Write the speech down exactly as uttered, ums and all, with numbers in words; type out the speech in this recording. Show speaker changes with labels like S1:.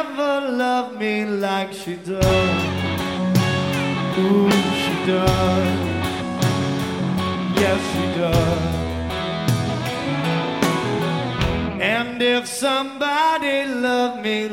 S1: never loved me like she does. Ooh, she does. Yes, she does. And if somebody loved me